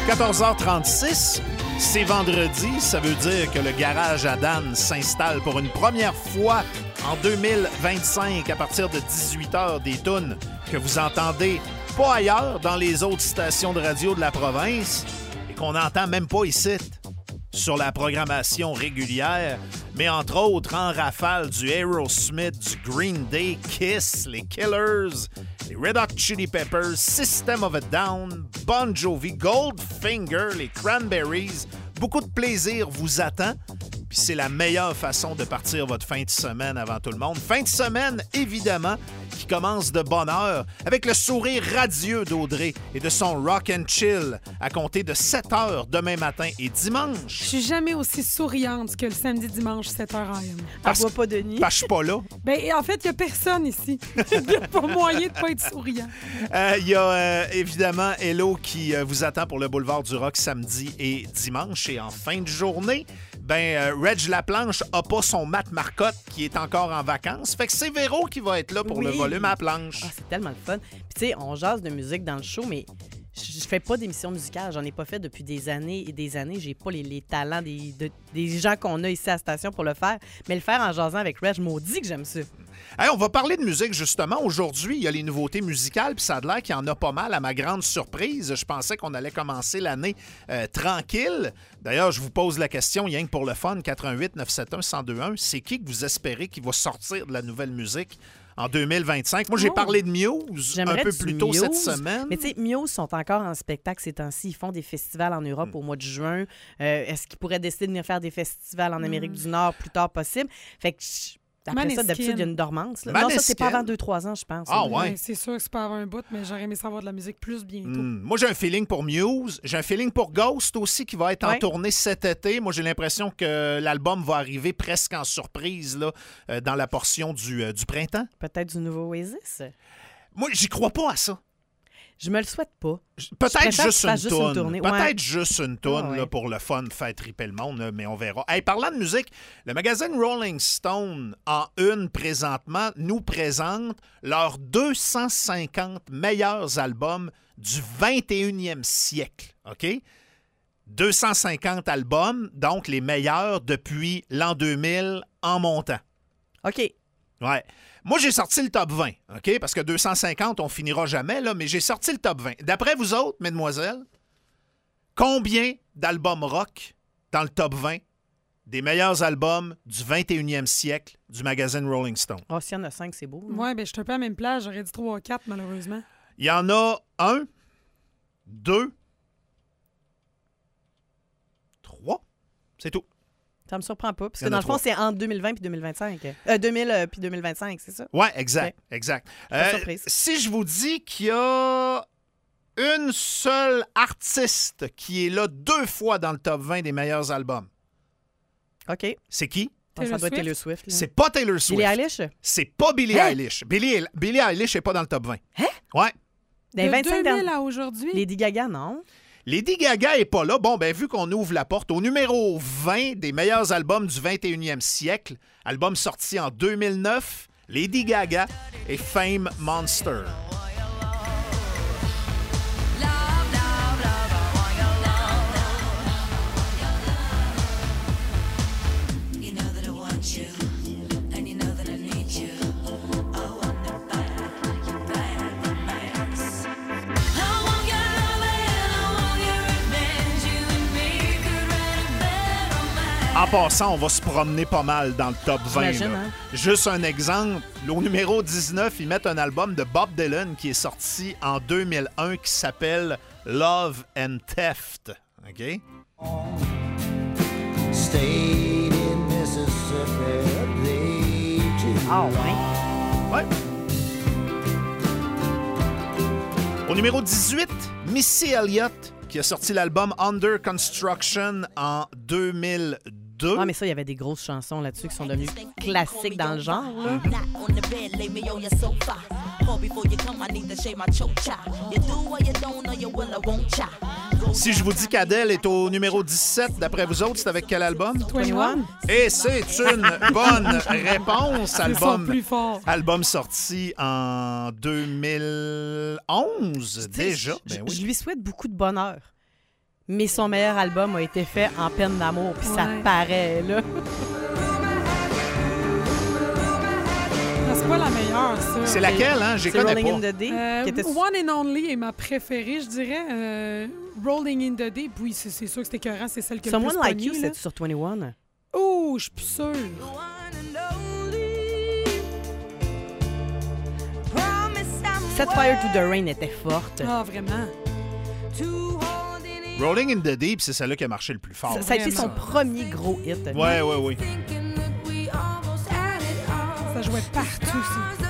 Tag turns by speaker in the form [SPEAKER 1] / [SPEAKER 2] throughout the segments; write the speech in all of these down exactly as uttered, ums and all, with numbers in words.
[SPEAKER 1] quatorze heures trente-six, c'est vendredi. Ça veut dire que le garage à Dan s'installe pour une première fois en deux mille vingt-cinq à partir de dix-huit heures, des tunes que vous entendez pas ailleurs dans les autres stations de radio de la province et qu'on n'entend même pas ici sur la programmation régulière, mais entre autres en rafale du Aerosmith, du Green Day, Kiss, les Killers, les Red Hot Chili Peppers, System of a Down, Bon Jovi, Goldfinger, les Cranberries. Beaucoup de plaisir vous attend. Puis c'est la meilleure façon de partir votre fin de semaine avant tout le monde. Fin de semaine, évidemment, qui commence de bonne heure avec le sourire radieux d'Audrey et de son rock and chill à compter de sept heures demain matin et dimanche.
[SPEAKER 2] Je suis jamais aussi souriante que le samedi dimanche sept heures A M.
[SPEAKER 3] Elle voit pas Denis.
[SPEAKER 1] Parce que je suis pas là.
[SPEAKER 2] Ben, en fait, il n'y a personne ici. Il n'y a pas moyen de pas être souriant.
[SPEAKER 1] Il euh, y a euh, évidemment Hello qui euh, vous attend pour le Boulevard du Rock samedi et dimanche. Et en fin de journée, ben euh, Reg Laplanche a pas son Matt Marcotte qui est encore en vacances. Fait que c'est Véro qui va être là pour
[SPEAKER 3] oui.
[SPEAKER 1] le volume à planche.
[SPEAKER 3] Ah, c'est tellement le fun. Puis tu sais, on jase de musique dans le show, mais je fais pas d'émission musicale. J'en ai pas fait depuis des années et des années. J'ai pas les, les talents des, de, des gens qu'on a ici à la station pour le faire. Mais le faire en jasant avec Reg, maudit que j'aime ça.
[SPEAKER 1] Hey, on va parler de musique, justement. Aujourd'hui, il y a les nouveautés musicales, puis ça a l'air qu'il y en a pas mal, à ma grande surprise. Je pensais qu'on allait commencer l'année euh, tranquille. D'ailleurs, je vous pose la question, rien que pour le fun, quatre un huit neuf sept un un zéro deux un, c'est qui que vous espérez qui va sortir de la nouvelle musique en deux mille vingt-cinq? Moi, j'ai
[SPEAKER 3] oh.
[SPEAKER 1] parlé de Muse un peu plus tôt
[SPEAKER 3] Muse.
[SPEAKER 1] cette semaine.
[SPEAKER 3] Mais tu sais, Muse sont encore en spectacle ces temps-ci. Ils font des festivals en Europe mm. au mois de juin. Euh, est-ce qu'ils pourraient décider de venir faire des festivals en Amérique mm. du Nord plus tard possible? Fait que... Après
[SPEAKER 2] Maneskin.
[SPEAKER 3] ça, d'habitude, il y a une dormance. Là.
[SPEAKER 1] Non,
[SPEAKER 3] ça, c'est pas avant deux trois ans, je pense.
[SPEAKER 1] Ah, ouais.
[SPEAKER 2] ouais. C'est sûr que c'est pas avant un bout, mais j'aurais aimé savoir de la musique plus bientôt.
[SPEAKER 1] Mm. Moi, j'ai un feeling pour Muse. J'ai un feeling pour Ghost aussi, qui va être
[SPEAKER 3] ouais.
[SPEAKER 1] en tournée cet été. Moi, j'ai l'impression que l'album va arriver presque en surprise là, euh, dans la portion du, euh, du printemps.
[SPEAKER 3] Peut-être du nouveau Oasis.
[SPEAKER 1] Moi, j'y crois pas à ça.
[SPEAKER 3] Je me le souhaite pas.
[SPEAKER 1] Peut-être juste une,
[SPEAKER 3] juste une tournée.
[SPEAKER 1] Peut-être
[SPEAKER 3] ouais.
[SPEAKER 1] juste une toune
[SPEAKER 3] ah, ouais.
[SPEAKER 1] là, pour le fun, faire triper le monde, là, mais on verra. Hey, parlant de musique, le magazine Rolling Stone, en une présentement, nous présente leurs deux cent cinquante meilleurs albums du vingt et unième siècle. OK? deux cent cinquante albums, donc les meilleurs depuis l'an deux mille en montant.
[SPEAKER 3] OK.
[SPEAKER 1] Ouais. Moi, j'ai sorti le top vingt, OK? Parce que deux cent cinquante, on finira jamais, là, mais j'ai sorti le top vingt. D'après vous autres, mesdemoiselles, combien d'albums rock dans le top vingt des meilleurs albums du vingt et unième siècle du magazine Rolling Stone?
[SPEAKER 3] Oh, s'il y en a cinq, c'est beau.
[SPEAKER 2] Oui, bien, je suis un peu à la même place. J'aurais dit trois ou quatre, malheureusement.
[SPEAKER 1] Il y en a un, deux, trois. C'est tout.
[SPEAKER 3] Ça me surprend pas, parce que dans le fond, c'est entre deux mille vingt et deux mille vingt-cinq. Euh, deux mille puis deux mille vingt-cinq, c'est ça?
[SPEAKER 1] Oui, exact,
[SPEAKER 3] okay.
[SPEAKER 1] exact.
[SPEAKER 3] Euh,
[SPEAKER 1] si je vous dis qu'il y a une seule artiste qui est là deux fois dans le top vingt des meilleurs albums,
[SPEAKER 3] OK.
[SPEAKER 1] c'est qui?
[SPEAKER 3] Ah, ça doit être Taylor Swift. Là.
[SPEAKER 1] C'est pas Taylor Swift.
[SPEAKER 3] Billie Eilish?
[SPEAKER 1] C'est pas Billie
[SPEAKER 3] hein?
[SPEAKER 1] Eilish. Billie, Billie Eilish n'est pas dans le top vingt.
[SPEAKER 3] Hein?
[SPEAKER 1] Ouais.
[SPEAKER 3] Dans
[SPEAKER 2] de
[SPEAKER 3] vingt-cinq
[SPEAKER 2] deux mille à aujourd'hui?
[SPEAKER 3] Lady Gaga, non?
[SPEAKER 1] Lady Gaga est pas là. Bon, ben vu qu'on ouvre la porte au numéro vingt des meilleurs albums du vingt et unième siècle, album sorti en deux mille neuf, Lady Gaga et Fame Monster. En passant, on va se promener pas mal dans le top vingt. Là.
[SPEAKER 3] Hein?
[SPEAKER 1] Juste un exemple, au numéro dix-neuf, ils mettent un album de Bob Dylan qui est sorti en deux mille un qui s'appelle Love and Theft. OK?
[SPEAKER 3] Ah ouais?
[SPEAKER 1] Ouais. Au numéro dix-huit, Missy Elliott qui a sorti l'album Under Construction en deux mille deux.
[SPEAKER 3] Ah, mais ça, il y avait des grosses chansons là-dessus qui sont devenues classiques dans le genre. Là.
[SPEAKER 1] Si je vous dis qu'Adèle est au numéro dix-sept, d'après vous autres, c'est avec quel album?
[SPEAKER 3] vingt et un.
[SPEAKER 1] Et c'est une bonne réponse. Album,
[SPEAKER 2] plus fort.
[SPEAKER 1] album sorti en deux mille onze, déjà.
[SPEAKER 3] Je,
[SPEAKER 1] ben oui.
[SPEAKER 3] je lui souhaite beaucoup de bonheur. mais son meilleur album a été fait en peine d'amour, puis
[SPEAKER 2] Ouais.
[SPEAKER 3] ça paraît, là.
[SPEAKER 2] Non, c'est pas la meilleure, ça.
[SPEAKER 1] C'est laquelle, hein? Je les
[SPEAKER 3] C'est
[SPEAKER 1] connais
[SPEAKER 3] Rolling
[SPEAKER 1] pas.
[SPEAKER 3] in the Deep.
[SPEAKER 2] Euh,
[SPEAKER 3] qui était...
[SPEAKER 2] One and Only est ma préférée, je dirais. Euh, Rolling in the Deep, oui, c'est, c'est sûr que c'était écœurant, c'est celle que le
[SPEAKER 3] Someone
[SPEAKER 2] plus
[SPEAKER 3] Like
[SPEAKER 2] pogné,
[SPEAKER 3] You,
[SPEAKER 2] là.
[SPEAKER 3] c'est sur vingt et un.
[SPEAKER 2] Oh, je suis plus sûre.
[SPEAKER 3] Set Fire to the Rain était forte.
[SPEAKER 2] Ah, vraiment.
[SPEAKER 1] Rolling in the Deep, c'est celle-là qui a marché le plus fort.
[SPEAKER 3] Ça, ça a été son
[SPEAKER 2] Vraiment.
[SPEAKER 3] premier gros hit.
[SPEAKER 1] Ouais, ouais, ouais.
[SPEAKER 2] Ça jouait partout, ça.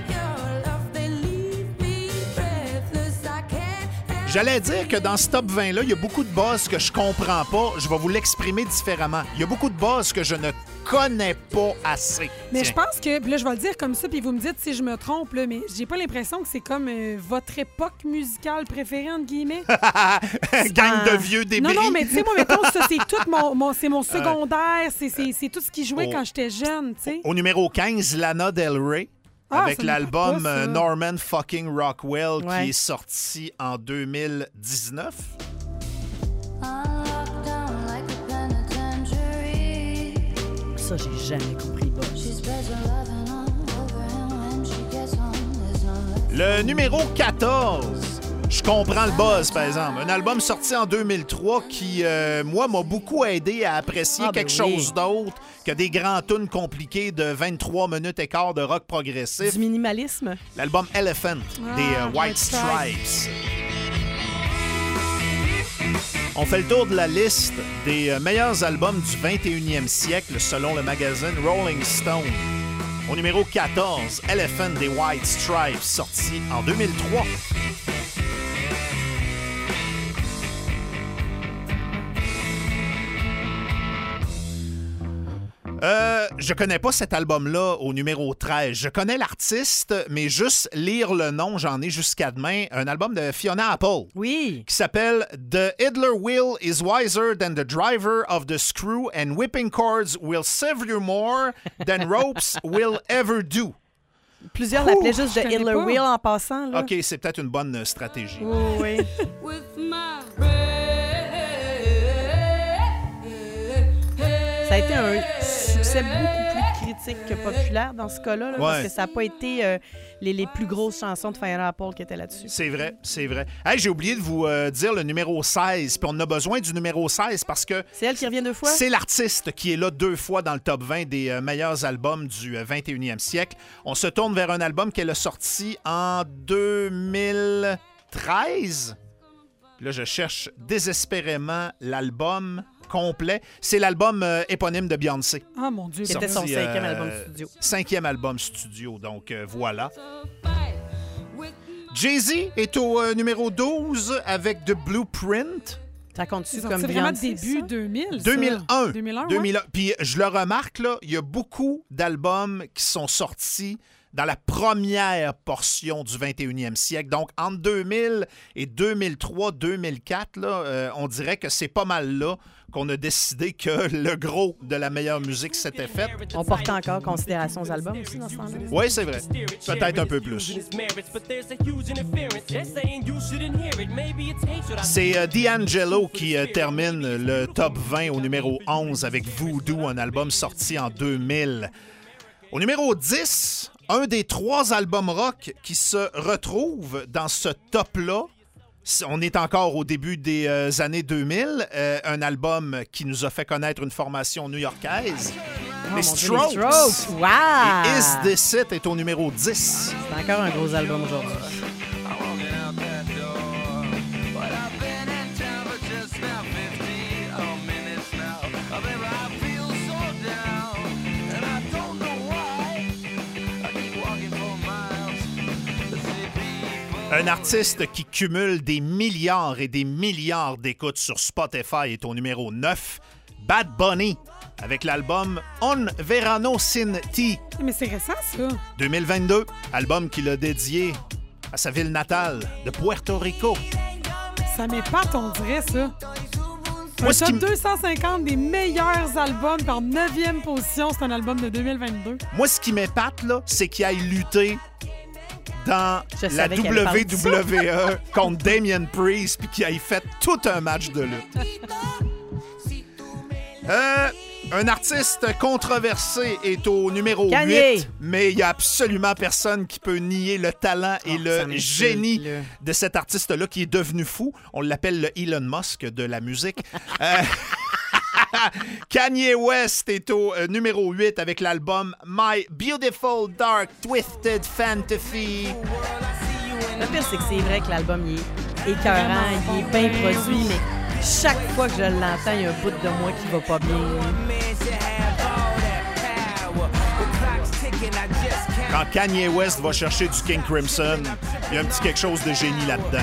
[SPEAKER 1] J'allais dire que dans ce top vingt-là, il y a beaucoup de buzz que je comprends pas. Je vais vous l'exprimer différemment. Il y a beaucoup de buzz que je ne connais pas assez.
[SPEAKER 2] Mais
[SPEAKER 1] Tiens.
[SPEAKER 2] je pense que, puis là, je vais le dire comme ça, puis vous me dites si je me trompe, là, mais j'ai pas l'impression que c'est comme euh, votre époque musicale préférée, entre guillemets.
[SPEAKER 1] Gang de
[SPEAKER 3] Ah.
[SPEAKER 1] vieux débris.
[SPEAKER 2] Non, non, mais tu sais, moi, mettons, ça, c'est tout mon, mon- c'est mon secondaire, c'est, c'est, c'est tout ce qui jouait
[SPEAKER 1] Oh.
[SPEAKER 2] quand j'étais jeune, tu sais.
[SPEAKER 1] Au numéro quinze, Lana Del Rey.
[SPEAKER 2] Ah,
[SPEAKER 1] avec
[SPEAKER 2] ça me
[SPEAKER 1] l'album
[SPEAKER 2] parle pas, ça.
[SPEAKER 1] euh, Norman fucking Rockwell
[SPEAKER 3] Ouais.
[SPEAKER 1] qui est sorti en deux mille dix-neuf.
[SPEAKER 3] Ça, j'ai jamais compris le buzz.
[SPEAKER 1] Le numéro quatorze. Je comprends le buzz, par exemple. Un album sorti en deux mille trois qui, euh, moi, m'a beaucoup aidé à apprécier
[SPEAKER 3] Ah, ben
[SPEAKER 1] quelque
[SPEAKER 3] oui.
[SPEAKER 1] chose d'autre que des grands tunes compliqués de vingt-trois minutes et quart de rock progressif.
[SPEAKER 3] Du minimalisme.
[SPEAKER 1] L'album Elephant des euh,
[SPEAKER 2] Ah,
[SPEAKER 1] White
[SPEAKER 2] White Stripes.
[SPEAKER 1] Stripes. On fait le tour de la liste des euh, meilleurs albums du vingt et unième siècle selon le magazine Rolling Stone. Au numéro quatorze, Elephant des White Stripes, sorti en deux mille trois. Euh, je connais pas cet album-là au numéro treize. Je connais l'artiste, mais juste lire le nom, j'en ai jusqu'à demain. Un album de Fiona Apple
[SPEAKER 3] Oui.
[SPEAKER 1] qui s'appelle The Idler Wheel is wiser than the driver of the screw and whipping cords will save you more than ropes will ever do.
[SPEAKER 3] Plusieurs
[SPEAKER 2] Ouh,
[SPEAKER 3] l'appelaient juste
[SPEAKER 2] je
[SPEAKER 3] de
[SPEAKER 2] connais
[SPEAKER 3] Hitler
[SPEAKER 2] pas.
[SPEAKER 3] Wheel en passant. Là.
[SPEAKER 1] OK, c'est peut-être une bonne euh, stratégie.
[SPEAKER 3] Oh, oui. Ça a été un succès beaucoup plus critique que populaire dans ce cas-là, là, parce
[SPEAKER 1] Ouais.
[SPEAKER 3] que ça n'a pas été euh, les, les plus grosses chansons de Fiona Apple qui étaient là-dessus.
[SPEAKER 1] C'est vrai, c'est vrai. Hey, j'ai oublié de vous euh, dire le numéro seize, puis on a besoin du numéro seize parce que
[SPEAKER 3] C'est elle qui revient deux fois?
[SPEAKER 1] c'est l'artiste qui est là deux fois dans le top vingt des euh, meilleurs albums du euh, vingt et unième siècle. On se tourne vers un album qu'elle a sorti en deux mille treize. Là, je cherche désespérément l'album complet. C'est l'album euh, éponyme de Beyoncé.
[SPEAKER 2] Ah, mon Dieu.
[SPEAKER 3] Qui était son
[SPEAKER 1] Sorti,
[SPEAKER 3] cinquième
[SPEAKER 1] euh,
[SPEAKER 3] album studio.
[SPEAKER 1] Cinquième album studio, donc euh, voilà. Jay-Z est au euh, numéro douze avec The Blueprint.
[SPEAKER 3] Ça compte-tu
[SPEAKER 2] C'est
[SPEAKER 3] comme
[SPEAKER 2] sorti vraiment
[SPEAKER 3] Beyoncé,
[SPEAKER 2] début
[SPEAKER 3] ça?
[SPEAKER 2] deux mille. ça.
[SPEAKER 1] deux mille un.
[SPEAKER 2] deux mille un,
[SPEAKER 1] deux
[SPEAKER 2] ouais.
[SPEAKER 1] mille un. Puis je le remarque, là, il y a beaucoup d'albums qui sont sortis dans la première portion du vingt et unième siècle. Donc, entre deux mille et deux mille trois, deux mille quatre, là, euh, on dirait que c'est pas mal là qu'on a décidé que le gros de la meilleure musique s'était fait.
[SPEAKER 3] On porte encore considération aux albums aussi dans ce temps-là.
[SPEAKER 1] Oui, c'est vrai. Peut-être un peu plus. C'est euh, D'Angelo qui euh, termine le top vingt au numéro onze avec Voodoo, un album sorti en deux mille. Au numéro dix, un des trois albums rock qui se retrouvent dans ce top-là. On est encore au début des euh, années deux mille. Euh, un album qui nous a fait connaître une formation new-yorkaise.
[SPEAKER 3] Oh,
[SPEAKER 1] les
[SPEAKER 3] mon Dieu,
[SPEAKER 1] Strokes.
[SPEAKER 3] les Strokes. Wow!
[SPEAKER 1] Et Is This It est au numéro dix.
[SPEAKER 3] C'est encore un gros album aujourd'hui.
[SPEAKER 1] Un artiste qui cumule des milliards et des milliards d'écoutes sur Spotify est au numéro neuf. Bad Bunny, avec l'album On Verano Sin Ti
[SPEAKER 2] Mais c'est récent, ça.
[SPEAKER 1] deux mille vingt-deux, album qu'il a dédié à sa ville natale de Puerto Rico.
[SPEAKER 2] Ça m'épate, on dirait, ça.
[SPEAKER 1] Moi,
[SPEAKER 2] Un
[SPEAKER 1] ce qui
[SPEAKER 2] top
[SPEAKER 1] m-
[SPEAKER 2] deux cent cinquante des meilleurs albums, puis en neuvième position, c'est un album de deux mille vingt-deux.
[SPEAKER 1] Moi, ce qui m'épate, là, c'est qu'il aille lutter dans
[SPEAKER 3] Je
[SPEAKER 1] la
[SPEAKER 3] savais qu'elle parle
[SPEAKER 1] W W E contre Damien Priest puis qu'il ait fait tout un match de lutte. Euh, un artiste controversé est au numéro
[SPEAKER 3] Kanye.
[SPEAKER 1] huit, mais il n'y a absolument personne qui peut nier le talent et
[SPEAKER 3] Oh,
[SPEAKER 1] le
[SPEAKER 3] ça m'insulte,
[SPEAKER 1] génie
[SPEAKER 3] là.
[SPEAKER 1] de cet artiste-là qui est devenu fou. On l'appelle le Elon Musk de la musique. Euh, Kanye West est au euh, numéro huit avec l'album My Beautiful Dark Twisted Fantasy.
[SPEAKER 3] Le pire, c'est que c'est vrai que l'album, il est écœurant, il est bien produit, mais chaque fois que je l'entends, il y a un bout de moi qui va pas bien.
[SPEAKER 1] Quand Kanye West va chercher du King Crimson, il y a un petit quelque chose de génie là-dedans.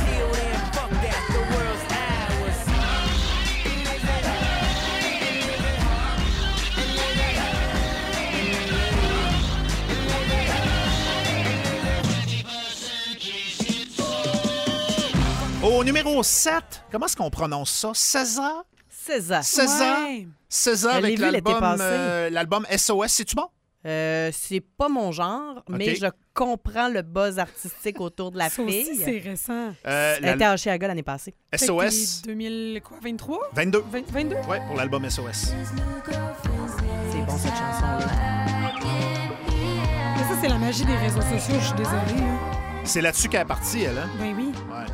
[SPEAKER 1] Au numéro sept, comment est-ce qu'on prononce ça? César?
[SPEAKER 3] César.
[SPEAKER 1] César?
[SPEAKER 2] Ouais.
[SPEAKER 1] César
[SPEAKER 3] Je l'ai
[SPEAKER 1] avec
[SPEAKER 3] vu l'été
[SPEAKER 1] l'album,
[SPEAKER 3] passé.
[SPEAKER 1] euh, l'album S O S, c'est-tu bon?
[SPEAKER 3] Euh, c'est pas mon genre, mais
[SPEAKER 1] OK.
[SPEAKER 3] je comprends le buzz artistique autour de la
[SPEAKER 2] Ça aussi,
[SPEAKER 3] fille.
[SPEAKER 2] c'est récent.
[SPEAKER 1] Euh,
[SPEAKER 3] Elle était à Chicago l'année passée.
[SPEAKER 1] S O S
[SPEAKER 2] Fait que deux mille vingt-trois?
[SPEAKER 1] vingt-deux.
[SPEAKER 2] vingt- vingt-deux?
[SPEAKER 1] Ouais, pour l'album S O S.
[SPEAKER 3] C'est bon, cette chanson-là.
[SPEAKER 2] Mais ça, c'est la magie des réseaux sociaux, je suis désolée. là.
[SPEAKER 1] C'est là-dessus qu'elle est partie, elle, hein?
[SPEAKER 2] Ben oui.
[SPEAKER 1] Ouais.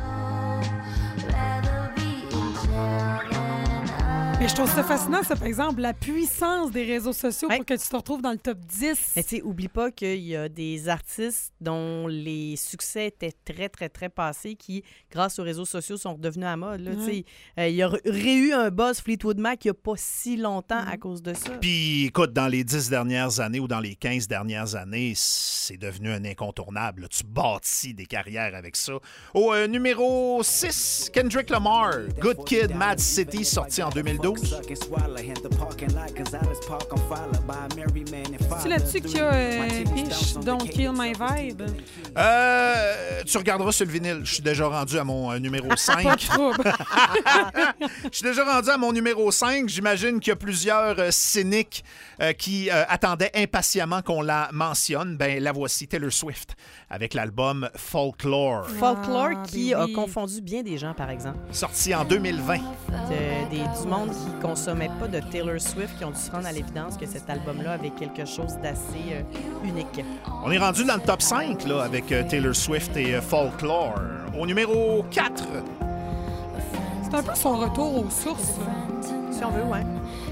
[SPEAKER 2] Mais je trouve ça fascinant, ça, par exemple, la puissance des réseaux sociaux
[SPEAKER 3] Ouais.
[SPEAKER 2] pour que tu te retrouves dans le top dix.
[SPEAKER 3] Mais tu sais, oublie pas qu'il y a des artistes dont les succès étaient très, très, très passés qui, grâce aux réseaux sociaux, sont redevenus à mode. Là, tu sais. Euh, il y aurait eu un buzz Fleetwood Mac il n'y a pas si longtemps à cause de ça.
[SPEAKER 1] Puis, écoute, dans les dix dernières années ou dans les quinze dernières années, c'est devenu un incontournable. là. Tu bâtis des carrières avec ça. Au euh, numéro six, Kendrick Lamar, Good Kid, Mad City, sorti en deux mille douze.
[SPEAKER 2] C'est là-dessus qu'il y a euh, Bish, Don't Kill My Vibe.
[SPEAKER 1] Euh, tu regarderas sur le vinyle. Je suis déjà rendu à mon euh, numéro
[SPEAKER 2] Pas de
[SPEAKER 1] cinq.
[SPEAKER 2] trouble.
[SPEAKER 1] Je suis déjà rendu à mon numéro cinq. J'imagine qu'il y a plusieurs euh, cyniques euh, qui euh, attendaient impatiemment qu'on la mentionne. Ben, la voici, Taylor Swift, avec l'album Folklore,
[SPEAKER 3] Folklore
[SPEAKER 2] Ah,
[SPEAKER 3] qui
[SPEAKER 2] ben
[SPEAKER 3] a
[SPEAKER 2] oui.
[SPEAKER 3] confondu bien des gens, par exemple.
[SPEAKER 1] sorti en deux mille vingt.
[SPEAKER 3] De- des, du monde qui consommait pas de Taylor Swift qui ont dû se rendre à l'évidence que cet album-là avait quelque chose d'assez euh, unique.
[SPEAKER 1] On est rendu dans le top cinq là, avec euh, Taylor Swift et euh, Folklore. Au numéro quatre,
[SPEAKER 2] C'est un peu son retour aux sources. là.
[SPEAKER 3] Si on veut, ouais.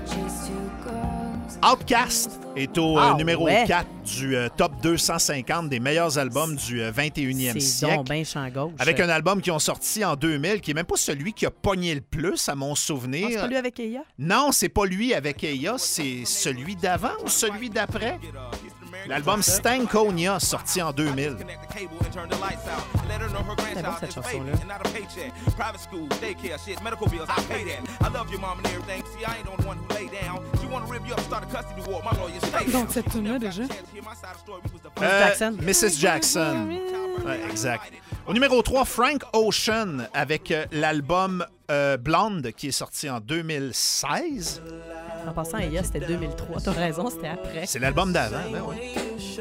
[SPEAKER 1] Outkast est au euh,
[SPEAKER 3] Ah,
[SPEAKER 1] numéro
[SPEAKER 3] ouais.
[SPEAKER 1] quatre du euh, top deux cent cinquante des meilleurs albums du euh, vingt et unième
[SPEAKER 3] C'est
[SPEAKER 1] siècle.
[SPEAKER 3] donc ben champ gauche.
[SPEAKER 1] Avec un album qui ont sorti en deux mille, qui est même pas celui qui a pogné le plus, à mon souvenir.
[SPEAKER 3] Ah, c'est pas lui avec Eya?
[SPEAKER 1] Non, c'est pas lui avec Eya, c'est celui d'avant ou celui d'après. L'album Stankonia, sorti en deux mille.
[SPEAKER 3] C'est bon, cette chanson-là.
[SPEAKER 2] Donc, cette tune-là, déjà.
[SPEAKER 1] Euh,
[SPEAKER 3] Jackson.
[SPEAKER 1] missus Jackson. Ouais, exact. Au numéro trois, Frank Ocean avec euh, l'album euh, Blonde qui est sorti en deux mille seize.
[SPEAKER 3] En passant, Eya, c'était deux mille trois. T'as raison, c'était après.
[SPEAKER 1] C'est l'album d'avant. Ben ouais.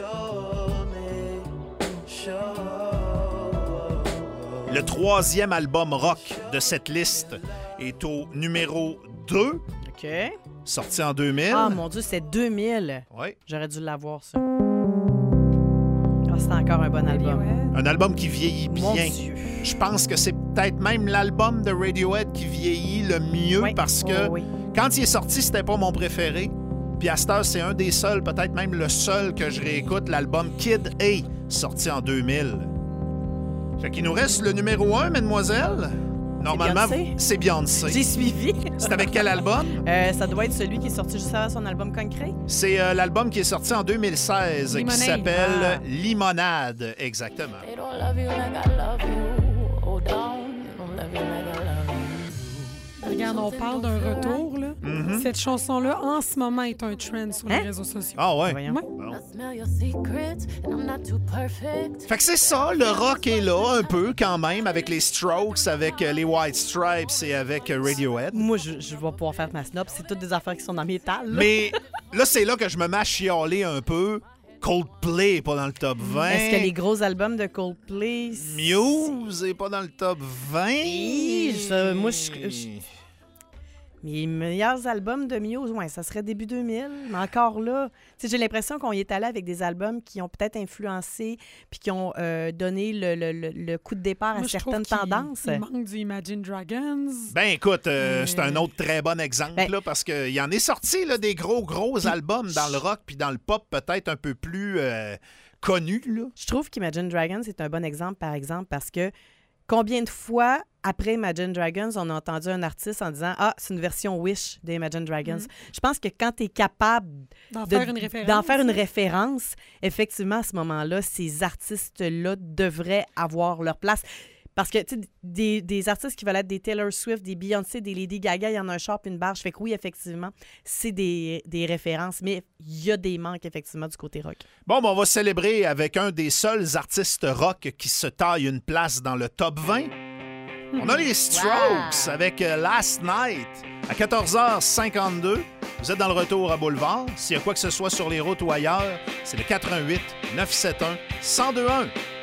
[SPEAKER 1] Le troisième album rock de cette liste est au numéro deux,
[SPEAKER 3] OK.
[SPEAKER 1] sorti en deux mille.
[SPEAKER 3] Ah, mon Dieu, c'est deux mille.
[SPEAKER 1] Ouais.
[SPEAKER 3] J'aurais dû l'avoir, ça. Ah, c'est encore un bon album.
[SPEAKER 2] Radiohead.
[SPEAKER 1] Un album qui vieillit
[SPEAKER 3] Mon
[SPEAKER 1] bien.
[SPEAKER 3] Dieu.
[SPEAKER 1] Je pense que c'est peut-être même l'album de Radiohead qui vieillit le mieux
[SPEAKER 3] Oui.
[SPEAKER 1] parce que
[SPEAKER 3] Oh, oui.
[SPEAKER 1] quand il est sorti, c'était pas mon préféré. Puis à cette heure, c'est un des seuls, peut-être même le seul que je réécoute, l'album Kid A, sorti en deux mille. Fait qu'il nous reste le numéro un, mademoiselle. Normalement,
[SPEAKER 3] Beyoncé?
[SPEAKER 1] c'est Beyoncé.
[SPEAKER 3] J'ai suivi.
[SPEAKER 1] C'est avec quel album?
[SPEAKER 3] Euh, ça doit être celui qui est sorti juste avant son album Concret.
[SPEAKER 1] C'est euh, l'album qui est sorti en deux mille seize qui
[SPEAKER 2] Limonade.
[SPEAKER 1] s'appelle
[SPEAKER 3] Ah.
[SPEAKER 1] Limonade. Exactement.
[SPEAKER 4] They don't love you like I love you. Hold on. They don't love you like I love you.
[SPEAKER 2] Regarde, on parle d'un retour. Là.
[SPEAKER 1] Mm-hmm.
[SPEAKER 2] Cette chanson-là, en ce moment, est un trend sur
[SPEAKER 3] Hein?
[SPEAKER 2] les réseaux sociaux.
[SPEAKER 1] Ah ouais.
[SPEAKER 3] Voyons.
[SPEAKER 2] Ouais.
[SPEAKER 1] Bon.
[SPEAKER 4] I smell your secrets and I'm not too perfect.
[SPEAKER 1] Fait que c'est ça, le rock est là un peu quand même, avec les Strokes, avec euh, les White Stripes et avec euh, Radiohead.
[SPEAKER 3] Moi, je, je vais pouvoir faire ma snob. C'est toutes des affaires qui sont dans mes talles. là.
[SPEAKER 1] Mais là, c'est là que je me mets à chialer un peu Coldplay est pas dans le top vingt.
[SPEAKER 3] Est-ce que les gros albums de Coldplay...
[SPEAKER 1] Muse est pas dans le top vingt.
[SPEAKER 3] Oui, je- moi, je- je- Les meilleurs albums de Muse, ouais, ça serait début deux mille. Mais encore là, tu sais, j'ai l'impression qu'on y est allé avec des albums qui ont peut-être influencé puis qui ont euh, donné le, le- le- le coup de départ
[SPEAKER 2] Moi,
[SPEAKER 3] à
[SPEAKER 2] je
[SPEAKER 3] certaines
[SPEAKER 2] trouve qu'il-
[SPEAKER 3] tendances.
[SPEAKER 2] Il manque du Imagine Dragons.
[SPEAKER 1] Ben écoute, euh,
[SPEAKER 2] Euh,
[SPEAKER 1] c'est un autre très bon exemple
[SPEAKER 3] Ben-
[SPEAKER 1] là, parce qu'il y en est sorti là, des gros, gros albums dans le rock puis dans le pop peut-être un peu plus euh, connus. Là.
[SPEAKER 3] Je trouve qu'Imagine Dragons est un bon exemple, par exemple, parce que combien de fois, après Imagine Dragons, on a entendu un artiste en disant « Ah, c'est une version Wish d'Imagine Dragons
[SPEAKER 2] Mhm.
[SPEAKER 3] Je pense que quand tu es capable
[SPEAKER 2] D'en
[SPEAKER 3] de-
[SPEAKER 2] faire une référence.
[SPEAKER 3] d'en faire une référence, effectivement, à ce moment-là, ces artistes-là devraient avoir leur place. Parce que, tu sais, des, des artistes qui veulent être des Taylor Swift, des Beyoncé, des Lady Gaga, il y en a un char puis une barge. Fait que oui, effectivement, c'est des, des références, mais il y a des manques, effectivement, du côté rock.
[SPEAKER 1] Bon, ben, on va célébrer avec un des seuls artistes rock qui se taille une place dans le top vingt. On a les Strokes avec euh, Last Night à quatorze heures cinquante-deux. Vous êtes dans le retour à Boulevard. S'il y a quoi que ce soit sur les routes ou ailleurs, c'est le quatre un huit neuf sept un un zéro deux un.